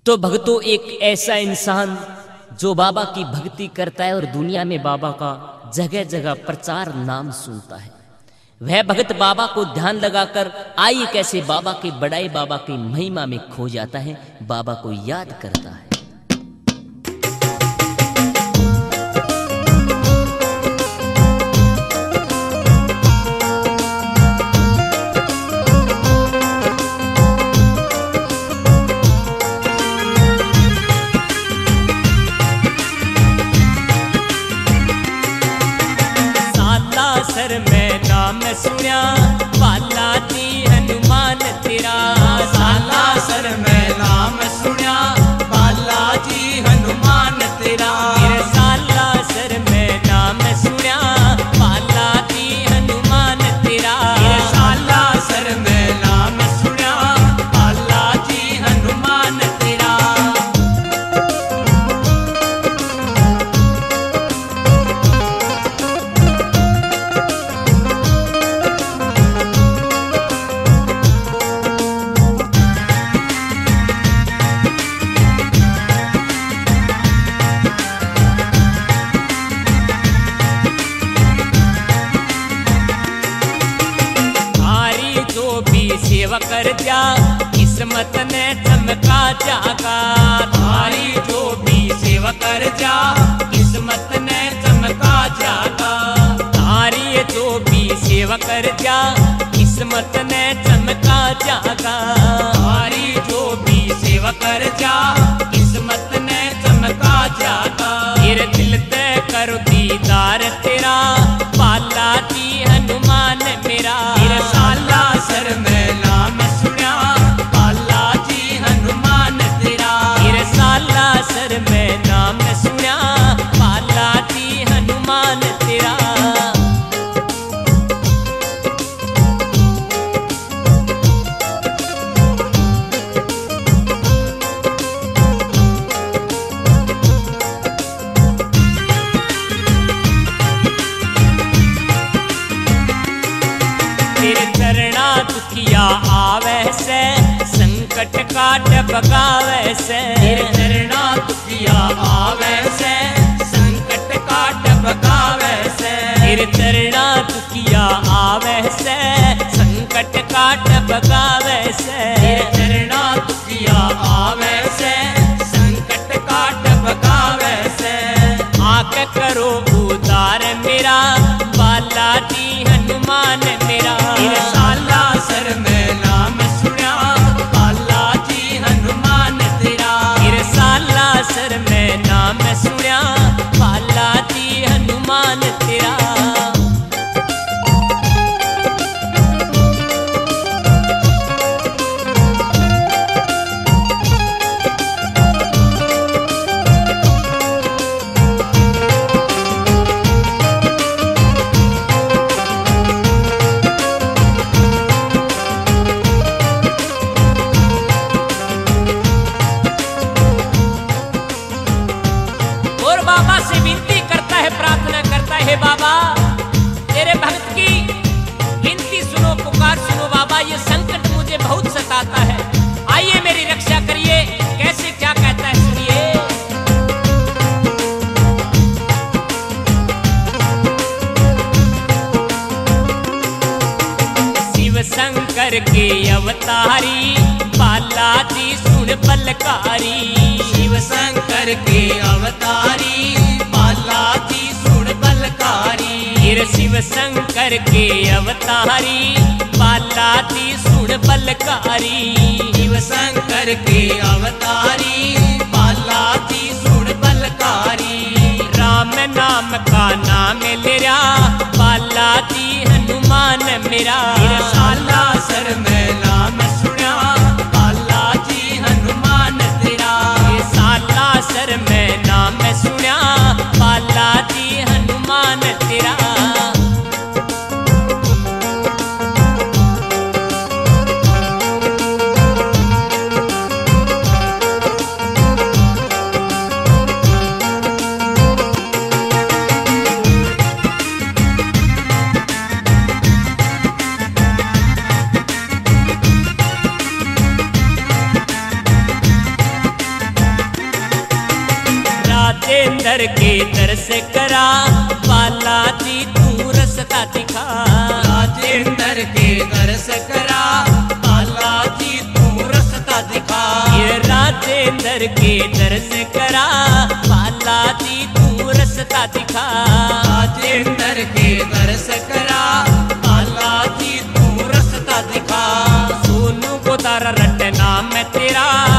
तो भक्तों, एक ऐसा इंसान जो बाबा की भक्ति करता है और दुनिया में बाबा का जगह जगह प्रचार नाम सुनता है, वह भक्त बाबा को ध्यान लगाकर आइए कैसे बाबा की बड़ाई, बाबा की महिमा में खो जाता है, बाबा को याद करता है। सर मैं नाम सुनिया बाला जी हनुमान तेरा, साला सर मैं नाम सुनिया बाला जी हनुमान तेरा, साला सर मैं नाम सुनिया बाला जी हनुमान तेरा, साला सर मैं नाम सुनिया बाला जी हनुमान तेरा। सेवा कर जा किस्मत ने चमका जागा, थारी जो भी सेवा कर जा किस्मत ने चमका जागा, थारी जो भी सेवा कर जा किस्मत ने चमका जागा, थारी जो भी सेवा कर जा किस्मत ने चमका जागा। तेरे दिल ते करो दीदार तेरा बाला जी हनुमान मेरा, तेरे साला सर में नाम सुनिया बाला जी हनुमान तेरा, तेरे साला सर में नाम सुनिया बाला जी हनुमान तेरा। तेरे चरणा दुखिया आवे से संकट काट भगावे से, तेरे चरणा दुखिया आवे से संकट काट भगावे से, तेरे चरणा दुखिया आवे से संकट काट भगावे से, तेरे चरणा दुखिया आवे से संकट काट भगावे से। आके करो उदार मेरा बाला जी हनुमान मेरा, तेरे साला सर में नाम सुनिया बाला जी हनुमान तेरा, तेरे साला सर में नाम सुनिया बाला जी हनुमान तेरा। प्रार्थना करता है बाबा तेरे भक्त की विनती सुनो, पुकार सुनो बाबा, ये संकट मुझे बहुत सताता है, आइए मेरी रक्षा करिए। कैसे क्या कहता है सुनिए। शिव शंकर के अवतारी बाला जी सुन बलकारी, शिव शंकर के अवतारी बाला जी सुन बलकारी, शिव शंकर के अवतारी बाला जी सुन बलकारी, शिव शंकर के अवतारी बाला जी सुन बलकारी। राम नाम का नाम ले रहा बाला जी हनुमान मेरा, तेरे साला सर में नाम सुनिया बाला जी हनुमान तेरा, ये साला सर में नाम सुनिया बाला जी हनुमान तेरा। राजेंद्र के दर्श करा बालाजी तू रस्ता दिखा। राजेंद्र के दर्श करा बालाजी तू रस्ता दिखा। ये राजेंद्र के दर्श करा बालाजी तू रस्ता दिखा। राजेंद्र के दर्श करा बालाजी तू रस्ता दिखा। सोनू को तारा रटना मैं तेरा